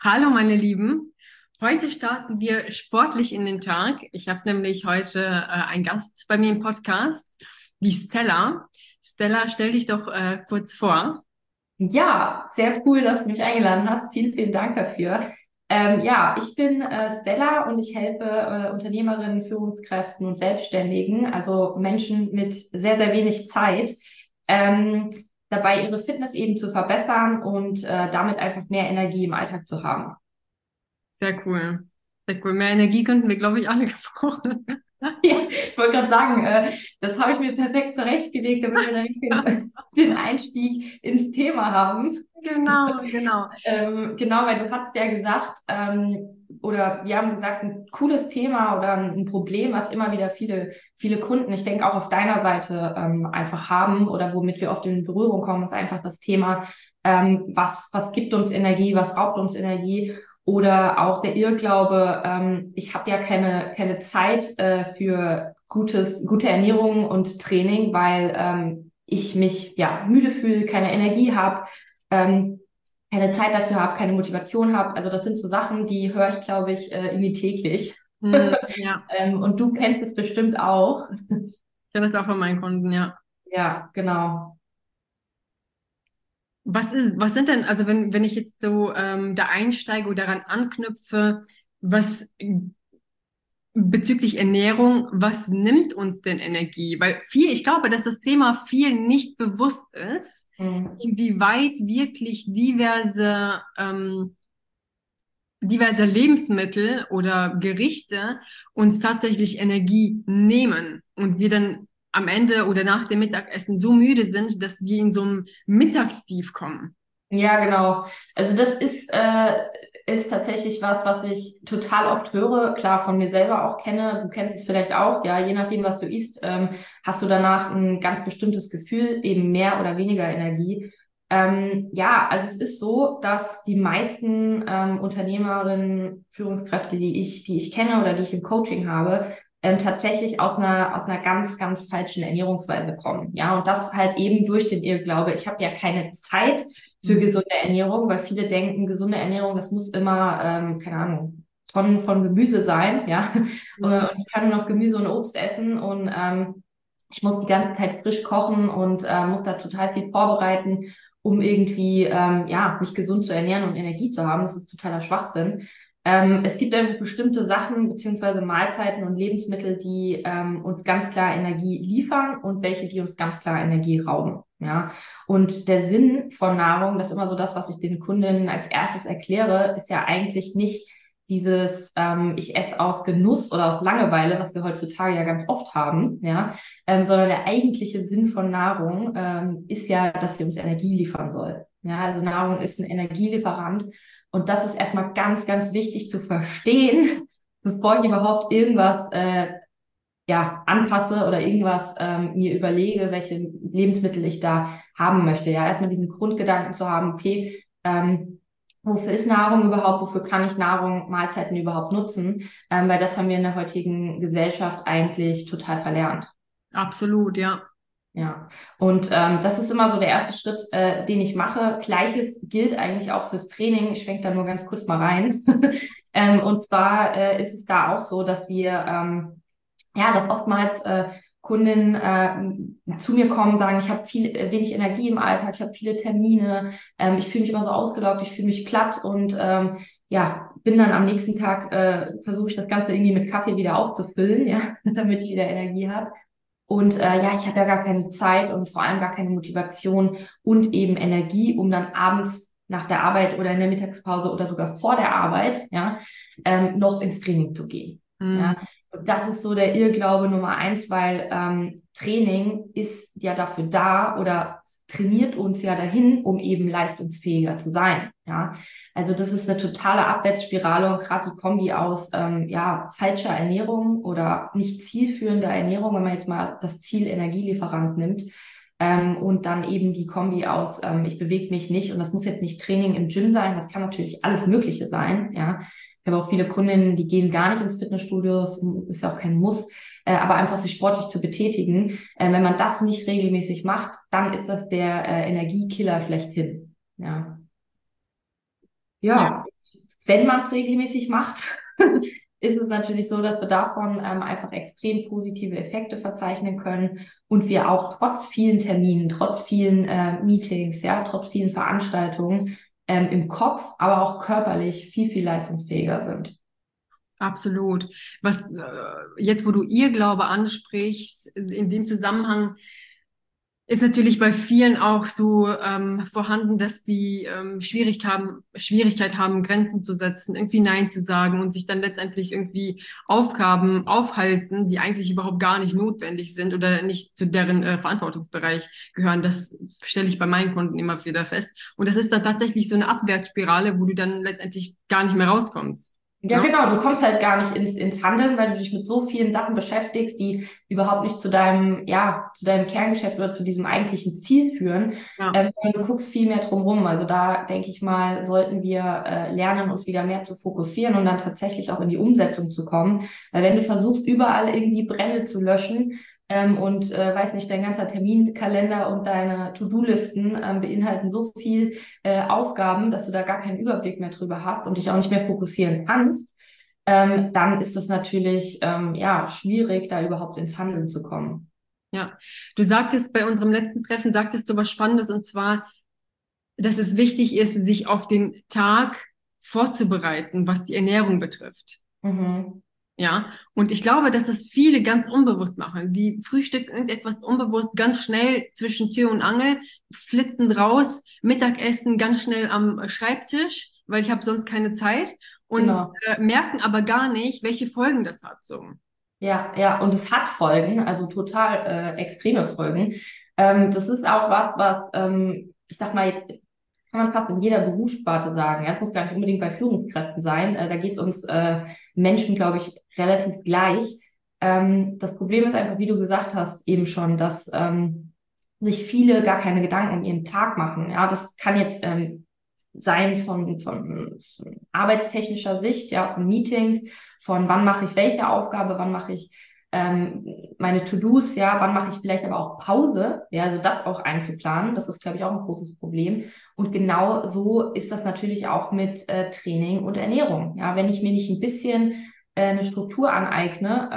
Hallo meine Lieben, heute starten wir sportlich in den Tag. Ich habe nämlich heute einen Gast bei mir im Podcast, die Stella. Stella, stell dich doch kurz vor. Ja, sehr cool, dass du mich eingeladen hast. Vielen, vielen Dank dafür. Ja, ich bin Stella und ich helfe Unternehmerinnen, Führungskräften und Selbstständigen, also Menschen mit sehr, sehr wenig Zeit, ähm, dabei ihre Fitness eben zu verbessern und damit einfach mehr Energie im Alltag zu haben. Sehr cool. Sehr cool. Mehr Energie könnten wir, glaube ich, alle gebrauchen. Ja, ich wollte gerade sagen, das habe ich mir perfekt zurechtgelegt, damit wir dann den Einstieg ins Thema haben. Genau, genau. Genau, weil du hast ja gesagt, oder wir haben gesagt, ein cooles Thema oder ein Problem, was immer wieder viele Kunden, ich denke auch auf deiner Seite, einfach haben oder womit wir oft in Berührung kommen, ist einfach das Thema, was gibt uns Energie, was raubt uns Energie oder auch der Irrglaube, ich habe ja keine Zeit, für gute Ernährung und Training, weil, ich mich, ja, müde fühle, keine Energie habe. Ähm, keine Zeit dafür habe, keine Motivation habe. Also das sind so Sachen, die höre ich, glaube ich, irgendwie täglich. Ja, Und du kennst es bestimmt auch. ich kenne das auch von meinen Kunden, ja. Ja, genau. Was sind denn, also wenn ich jetzt so da einsteige oder daran anknüpfe, was bezüglich Ernährung, was nimmt uns denn Energie? Weil ich glaube, dass das Thema vielen nicht bewusst ist, Mhm. inwieweit wirklich diverse Lebensmittel oder Gerichte uns tatsächlich Energie nehmen und wir dann am Ende oder nach dem Mittagessen so müde sind, dass wir in so einem Mittagstief kommen. Ja, genau. Also das ist tatsächlich was ich total oft höre, klar von mir selber auch kenne. Du kennst es vielleicht auch, ja, je nachdem, was du isst, hast du danach ein ganz bestimmtes Gefühl, eben mehr oder weniger Energie. Ja, also es ist so, dass die meisten Unternehmerinnen, Führungskräfte, die ich kenne oder die ich im Coaching habe, tatsächlich aus einer ganz, ganz falschen Ernährungsweise kommen. Ja, und das halt eben durch den Irrglaube. Ich habe ja keine Zeit für Mhm. gesunde Ernährung, weil viele denken, gesunde Ernährung, das muss immer, keine Ahnung, Tonnen von Gemüse sein, ja. Und ich kann nur noch Gemüse und Obst essen und ich muss die ganze Zeit frisch kochen und muss da total viel vorbereiten, um irgendwie, ja, mich gesund zu ernähren und Energie zu haben. Das ist totaler Schwachsinn. Es gibt einfach bestimmte Sachen beziehungsweise Mahlzeiten und Lebensmittel, die uns ganz klar Energie liefern und welche, die uns ganz klar Energie rauben. Ja, und der Sinn von Nahrung, das ist immer so das, was ich den Kundinnen als erstes erkläre, ist ja eigentlich nicht dieses, ich esse aus Genuss oder aus Langeweile, was wir heutzutage ja ganz oft haben, ja, sondern der eigentliche Sinn von Nahrung ist ja, dass sie uns Energie liefern soll. Ja, also Nahrung ist ein Energielieferant und das ist erstmal ganz, ganz wichtig zu verstehen, bevor ich überhaupt irgendwas ja, anpasse oder irgendwas mir überlege, welche Lebensmittel ich da haben möchte. Ja, erstmal diesen Grundgedanken zu haben, okay, wofür ist Nahrung überhaupt, wofür kann ich Nahrung, Mahlzeiten überhaupt nutzen? Weil das haben wir in der heutigen Gesellschaft eigentlich total verlernt. Absolut, ja. Ja, und das ist immer so der erste Schritt, den ich mache. Gleiches gilt eigentlich auch fürs Training. Ich schwenke da nur ganz kurz mal rein. Und zwar ist es da auch so, dass wir ja, dass oftmals Kundinnen zu mir kommen, sagen, ich habe wenig Energie im Alltag, ich habe viele Termine, ich fühle mich immer so ausgelaugt, ich fühle mich platt und ja, bin dann am nächsten Tag, versuche ich das Ganze irgendwie mit Kaffee wieder aufzufüllen, ja, damit ich wieder Energie habe. Und ja, ich habe ja gar keine Zeit und vor allem gar keine Motivation und eben Energie, um dann abends nach der Arbeit oder in der Mittagspause oder sogar vor der Arbeit, ja, noch ins Training zu gehen. Mhm. Ja, und das ist so der Irrglaube Nummer eins, weil Training ist ja dafür da oder trainiert uns ja dahin, um eben leistungsfähiger zu sein. Ja, also das ist eine totale Abwärtsspirale und gerade die Kombi aus ja, falscher Ernährung oder nicht zielführender Ernährung, wenn man jetzt mal das Ziel Energielieferant nimmt, und dann eben die Kombi aus, ich bewege mich nicht und das muss jetzt nicht Training im Gym sein, das kann natürlich alles Mögliche sein, ja. Ich habe auch viele Kundinnen, die gehen gar nicht ins Fitnessstudio, das ist ja auch kein Muss, aber einfach sich sportlich zu betätigen. Wenn man das nicht regelmäßig macht, dann ist das der Energiekiller schlechthin. Ja. Ja. Ja. wenn man es regelmäßig macht, ist es natürlich so, dass wir davon einfach extrem positive Effekte verzeichnen können und wir auch trotz vielen Terminen, trotz vielen Meetings, ja, trotz vielen Veranstaltungen im Kopf, aber auch körperlich viel, viel leistungsfähiger sind. Absolut. Was jetzt, wo du Irrglaube ansprichst, in dem Zusammenhang ist natürlich bei vielen auch so vorhanden, dass die Schwierigkeit haben, Grenzen zu setzen, irgendwie Nein zu sagen und sich dann letztendlich irgendwie Aufgaben aufhalsen, die eigentlich überhaupt gar nicht notwendig sind oder nicht zu deren Verantwortungsbereich gehören. Das stelle ich bei meinen Kunden immer wieder fest. Und das ist dann tatsächlich so eine Abwärtsspirale, wo du dann letztendlich gar nicht mehr rauskommst. Ja, Ne? genau, du kommst halt gar nicht ins Handeln, weil du dich mit so vielen Sachen beschäftigst, die überhaupt nicht zu deinem, ja, zu deinem Kerngeschäft oder zu diesem eigentlichen Ziel führen. Ja. Sondern du guckst viel mehr drum rum. Also da denke ich mal, sollten wir lernen, uns wieder mehr zu fokussieren und dann tatsächlich auch in die Umsetzung zu kommen. Weil wenn du versuchst, überall irgendwie Brände zu löschen, weiß nicht, dein ganzer Terminkalender und deine To-Do-Listen beinhalten so viel Aufgaben, dass du da gar keinen Überblick mehr drüber hast und dich auch nicht mehr fokussieren kannst, dann ist es natürlich ja schwierig, da überhaupt ins Handeln zu kommen. Ja, du sagtest bei unserem letzten Treffen, sagtest du was Spannendes und zwar, dass es wichtig ist, sich auf den Tag vorzubereiten, was die Ernährung betrifft. Mhm. Ja, und ich glaube, dass das viele ganz unbewusst machen. Die frühstücken irgendetwas unbewusst ganz schnell zwischen Tür und Angel, flitzen raus, Mittagessen ganz schnell am Schreibtisch, weil ich habe sonst keine Zeit und Genau. merken aber gar nicht, welche Folgen das hat so. Ja, ja, und es hat Folgen, also total extreme Folgen. Das ist auch was, ich sag mal, jetzt kann man fast in jeder Berufssparte sagen. Ja, es muss gar nicht unbedingt bei Führungskräften sein. Da geht es uns Menschen, glaube ich, relativ gleich. Das Problem ist einfach, wie du gesagt hast, eben schon, dass sich viele gar keine Gedanken um ihren Tag machen. Ja, das kann jetzt sein von arbeitstechnischer Sicht, ja, von Meetings, von wann mache ich welche Aufgabe, wann mache ich meine To-Dos, ja, wann mache ich vielleicht aber auch Pause, ja, also das auch einzuplanen, das ist, glaube ich, auch ein großes Problem. Und genau so ist das natürlich auch mit Training und Ernährung. Ja, wenn ich mir nicht ein bisschen eine Struktur aneigne,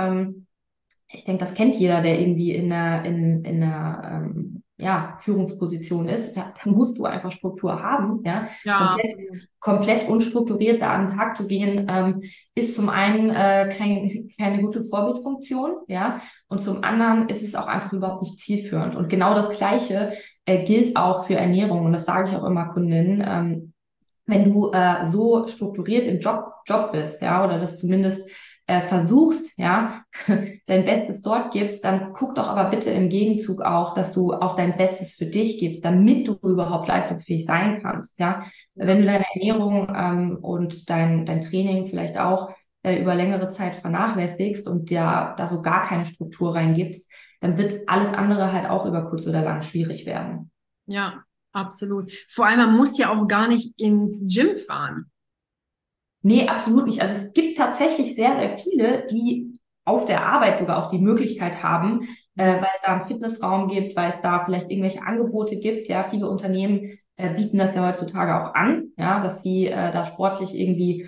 ich denke, das kennt jeder, der irgendwie in einer ja, Führungsposition ist. Da musst du einfach Struktur haben. Ja, Ja, absolut. komplett unstrukturiert da an den Tag zu gehen, ist zum einen keine gute Vorbildfunktion, ja, und zum anderen ist es auch einfach überhaupt nicht zielführend. Und genau das Gleiche gilt auch für Ernährung. Und das sage ich auch immer Kundinnen. Wenn du so strukturiert im Job bist, ja, oder das zumindest versuchst, ja, dein Bestes dort gibst, dann guck doch aber bitte im Gegenzug auch, dass du auch dein Bestes für dich gibst, damit du überhaupt leistungsfähig sein kannst, ja. Wenn du deine Ernährung und dein Training vielleicht auch über längere Zeit vernachlässigst und da so gar keine Struktur reingibst, dann wird alles andere halt auch über kurz oder lang schwierig werden. Ja, absolut. Vor allem, man muss ja auch gar nicht ins Gym fahren. Nee, absolut nicht. Also es gibt tatsächlich sehr, sehr viele, die auf der Arbeit sogar auch die Möglichkeit haben, weil es da einen Fitnessraum gibt, weil es da vielleicht irgendwelche Angebote gibt. Ja, viele Unternehmen bieten das ja heutzutage auch an, ja, dass sie da sportlich irgendwie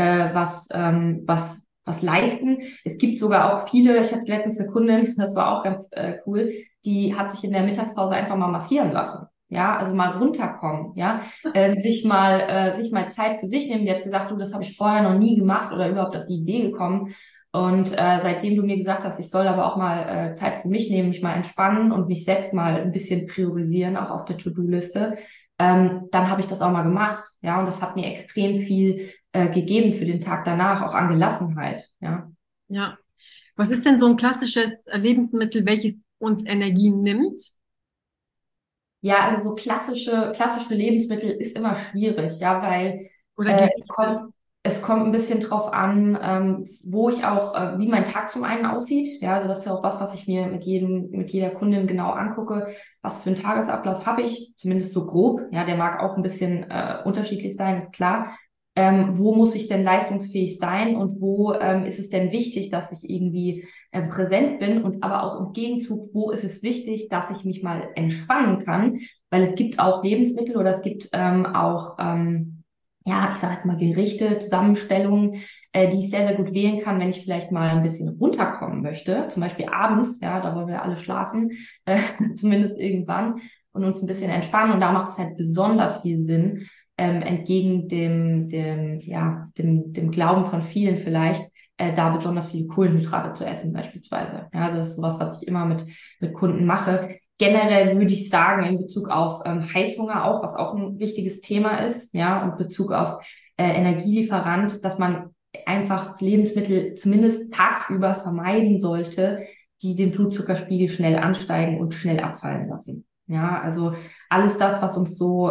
was leisten. Es gibt sogar auch viele, ich hatte letztens eine Kundin, das war auch ganz cool, die hat sich in der Mittagspause einfach mal massieren lassen. Ja, also mal runterkommen, ja, sich mal Zeit für sich nehmen. Die hat gesagt, du, das habe ich vorher noch nie gemacht oder überhaupt auf die Idee gekommen. Und seitdem du mir gesagt hast, ich soll aber auch mal Zeit für mich nehmen, mich mal entspannen und mich selbst mal ein bisschen priorisieren, auch auf der To-Do-Liste, dann habe ich das auch mal gemacht, ja, und das hat mir extrem viel gegeben für den Tag danach, auch an Gelassenheit, ja. Ja. Was ist denn so ein klassisches Lebensmittel, welches uns Energie nimmt? Ja, also so klassische Lebensmittel ist immer schwierig, ja, weil Oder es Gerichte? kommt ein bisschen drauf an, wo ich auch, wie mein Tag zum einen aussieht. Ja, also das ist ja auch was ich mir mit jeder Kundin genau angucke. Was für einen Tagesablauf habe ich? Zumindest so grob. Ja, der mag auch ein bisschen unterschiedlich sein, ist klar. Wo muss ich denn leistungsfähig sein und wo ist es denn wichtig, dass ich irgendwie präsent bin und aber auch im Gegenzug, wo ist es wichtig, dass ich mich mal entspannen kann, weil es gibt auch Lebensmittel oder es gibt auch ja, ich sage jetzt mal Gerichte, Zusammenstellungen, die ich sehr, sehr gut wählen kann, wenn ich vielleicht mal ein bisschen runterkommen möchte. Zum Beispiel abends, ja, da wollen wir alle schlafen, zumindest irgendwann, und uns ein bisschen entspannen. Und da macht es halt besonders viel Sinn, entgegen dem Glauben von vielen vielleicht, da besonders viele Kohlenhydrate zu essen beispielsweise. Ja, also das ist sowas, was ich immer mit Kunden mache. Generell würde ich sagen, in Bezug auf Heißhunger auch, was auch ein wichtiges Thema ist, ja, und Bezug auf Energielieferant, dass man einfach Lebensmittel zumindest tagsüber vermeiden sollte, die den Blutzuckerspiegel schnell ansteigen und schnell abfallen lassen. Ja, also alles das, was uns so,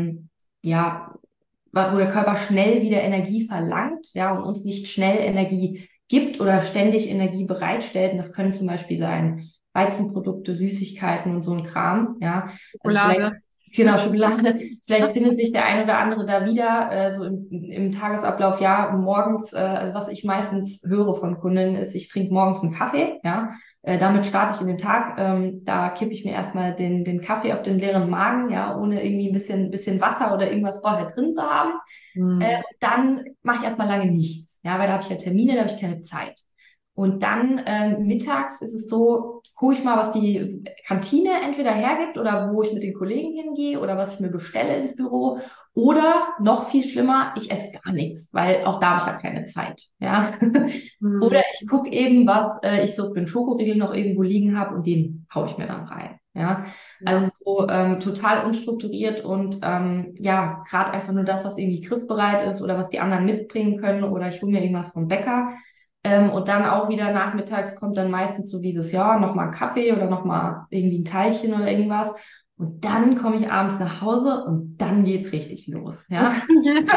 ja, wo der Körper schnell wieder Energie verlangt, ja, und uns nicht schnell Energie gibt oder ständig Energie bereitstellt. Und das können zum Beispiel sein Weizenprodukte, Süßigkeiten und so ein Kram, ja. Also vielleicht, Schokolade. genau, Schokolade. Vielleicht findet sich der ein oder andere da wieder, so im Tagesablauf, ja, morgens, also was ich meistens höre von Kunden ist, ich trinke morgens einen Kaffee, ja. Damit starte ich in den Tag. Da kippe ich mir erstmal den Kaffee auf den leeren Magen, ja, ohne irgendwie ein bisschen Wasser oder irgendwas vorher drin zu haben. Mhm. Dann mache ich erstmal lange nichts, ja, weil da habe ich ja Termine, da habe ich keine Zeit. Und dann mittags ist es so, gucke ich mal, was die Kantine entweder hergibt oder wo ich mit den Kollegen hingehe oder was ich mir bestelle ins Büro. Oder noch viel schlimmer, ich esse gar nichts, weil auch da habe ich ja keine Zeit. Ja. Oder Mhm. ich gucke eben, was ich so für einen Schokoriegel noch irgendwo liegen habe und den haue ich mir dann rein. Ja. Ja. Also so total unstrukturiert und ja, gerade einfach nur das, was irgendwie griffbereit ist oder was die anderen mitbringen können oder ich hole mir irgendwas vom Bäcker. Und dann auch wieder nachmittags kommt dann meistens so dieses, ja, nochmal Kaffee oder nochmal irgendwie ein Teilchen oder irgendwas. Und dann komme ich abends nach Hause und dann geht's richtig los, ja. Jetzt.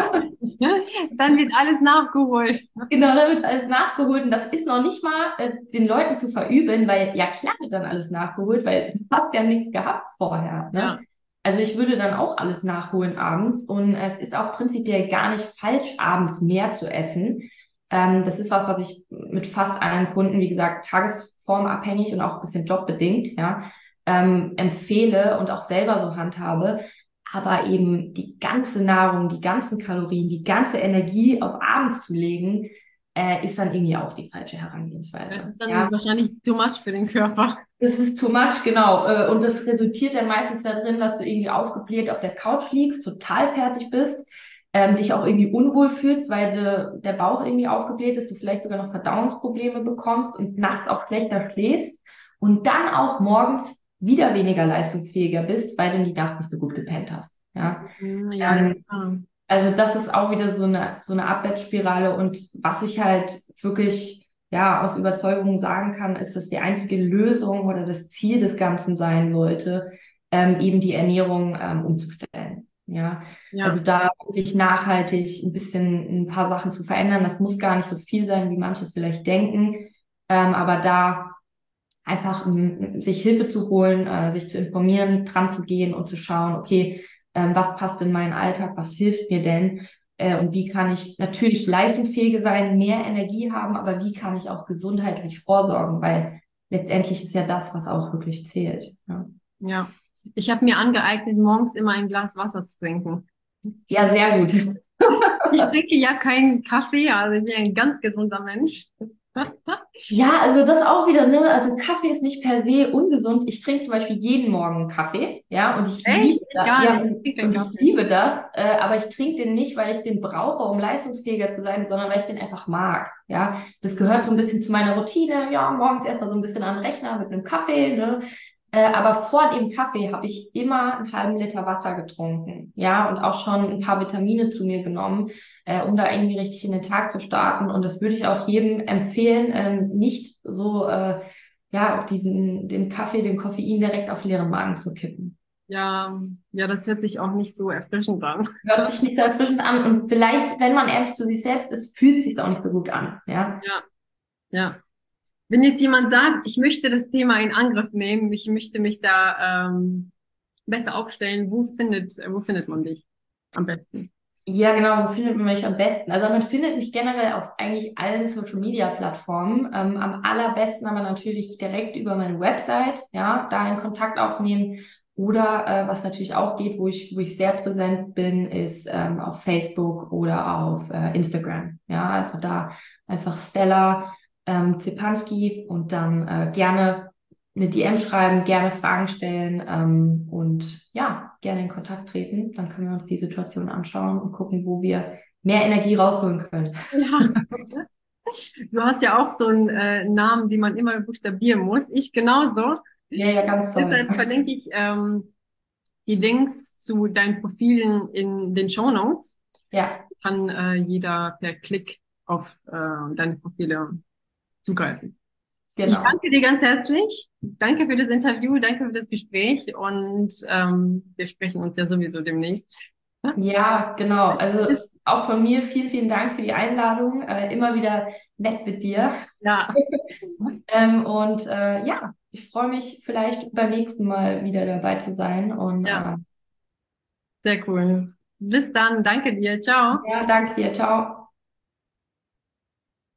Dann wird alles nachgeholt. Genau, da wird alles nachgeholt und das ist noch nicht mal den Leuten zu verübeln, weil ja klar wird dann alles nachgeholt, weil du hast ja nichts gehabt vorher, ne? Ja. Also ich würde dann auch alles nachholen abends und es ist auch prinzipiell gar nicht falsch, abends mehr zu essen. Das ist was ich mit fast allen Kunden, wie gesagt, tagesformabhängig und auch ein bisschen jobbedingt, ja, empfehle und auch selber so handhabe. Aber eben die ganze Nahrung, die ganzen Kalorien, die ganze Energie auf abends zu legen, ist dann irgendwie auch die falsche Das Herangehensweise. ist dann Ja, wahrscheinlich too much für den Körper. das ist too much, genau. Und das resultiert dann meistens darin, dass du irgendwie aufgebläht auf der Couch liegst, total fertig bist, dich auch irgendwie unwohl fühlst, weil der Bauch irgendwie aufgebläht ist, du vielleicht sogar noch Verdauungsprobleme bekommst und nachts auch schlechter schläfst und dann auch morgens wieder weniger leistungsfähiger bist, weil du die Nacht nicht so gut gepennt hast. Ja. Mhm, ja, ja. Ähm, also das ist auch wieder so eine Abwärtsspirale und was ich halt wirklich ja aus Überzeugung sagen kann, ist, dass die einzige Lösung oder das Ziel des Ganzen sein sollte, eben die Ernährung umzustellen. Ja, also Ja. da wirklich nachhaltig ein bisschen ein paar Sachen zu verändern. Das muss gar nicht so viel sein, wie manche vielleicht denken, aber da einfach sich Hilfe zu holen, sich zu informieren, dran zu gehen und zu schauen, okay, was passt in meinen Alltag, was hilft mir denn und wie kann ich natürlich leistungsfähiger sein, mehr Energie haben, aber wie kann ich auch gesundheitlich vorsorgen, weil letztendlich ist ja das, was auch wirklich zählt. Ja, Ja. Ich habe mir angeeignet, morgens immer ein Glas Wasser zu trinken. ja sehr gut. Ich trinke ja keinen Kaffee, also ich bin ein ganz gesunder Mensch. Ja, also das auch wieder, ne? Also Kaffee ist nicht per se ungesund. Ich trinke zum Beispiel jeden Morgen einen Kaffee, ja, und ich Echt? liebe Ich das, gar ja, nicht. Ich trinke keinen und ich Kaffee. liebe das, aber ich trinke den nicht, weil ich den brauche, um leistungsfähiger zu sein, sondern weil ich den einfach mag, ja. Das gehört so ein bisschen zu meiner Routine, ja, morgens erstmal so ein bisschen an den Rechner mit einem Kaffee, ne? Aber vor dem Kaffee habe ich immer einen halben Liter Wasser getrunken, ja, und auch schon ein paar Vitamine zu mir genommen, um da irgendwie richtig in den Tag zu starten. Und das würde ich auch jedem empfehlen, nicht so, ja, den Kaffee, den Koffein direkt auf leeren Magen zu kippen. Ja, ja, das hört sich auch nicht so erfrischend an. Hört sich nicht so erfrischend an und vielleicht, wenn man ehrlich zu sich selbst ist, fühlt sich auch nicht so gut an, ja. Ja, ja. Wenn jetzt jemand sagt, ich möchte das Thema in Angriff nehmen, ich möchte mich da besser aufstellen, wo findet man dich am besten? Ja, genau. Wo findet man mich am besten? Also man findet mich generell auf eigentlich allen Social Media Plattformen. Am allerbesten aber natürlich direkt über meine Website, ja, da in Kontakt aufnehmen Oder was natürlich auch geht, wo ich sehr präsent bin, ist auf Facebook oder auf Instagram. Ja, also da einfach Stella Zepanski und dann gerne eine DM schreiben, gerne Fragen stellen und ja, gerne in Kontakt treten. Dann können wir uns die Situation anschauen und gucken, wo wir mehr Energie rausholen können. Ja. Du hast ja auch so einen Namen, den man immer buchstabieren muss. Ich genauso. Ja, ja, ganz toll. Deshalb verlinke ich die Links zu deinen Profilen in den Show Notes. Ja, Kann jeder per Klick auf deine Profile zugreifen. Ich genau. danke dir ganz herzlich. Danke für das Interview, danke für das Gespräch und wir sprechen uns ja sowieso demnächst. Ja, genau. Also Bis, auch von mir vielen, vielen Dank für die Einladung. Immer wieder nett mit dir. ja, Ja, ich freue mich vielleicht beim nächsten Mal wieder dabei zu sein. Und ja, sehr cool. Bis dann, danke dir, ciao. ja, danke dir. Ciao.